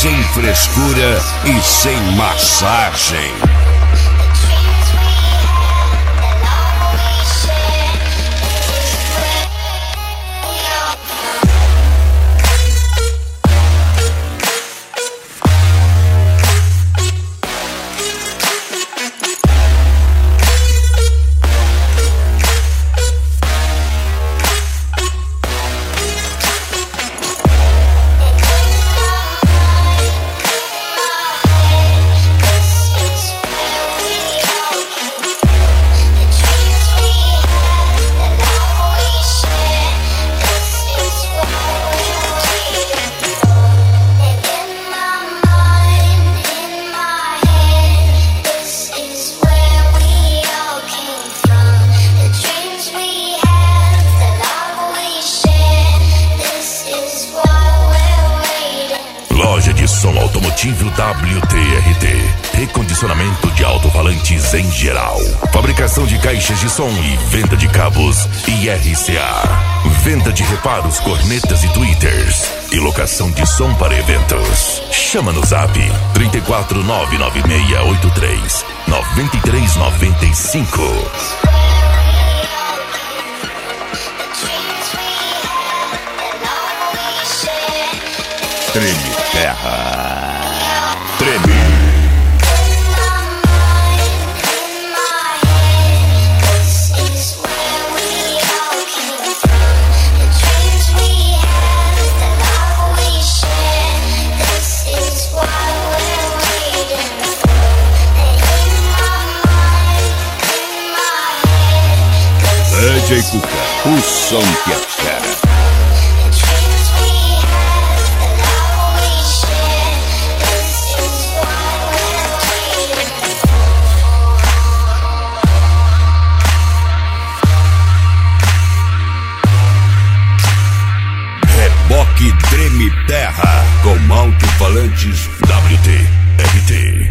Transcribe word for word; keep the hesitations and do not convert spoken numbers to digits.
sem frescura e sem massagem. Loja de som automotivo W T R T. Recondicionamento de alto-falantes em geral. Fabricação de caixas de som e venda de cabos I R C A. Venda de reparos, cornetas e tweeters. E locação de som para eventos. Chama no zap trinta e quatro, nove nove seis oito três, nove três nove cinco. Treme terra. Treme. D J Cuca, o som que é fera. Reboque Treme Terra com alto-falantes W T R T.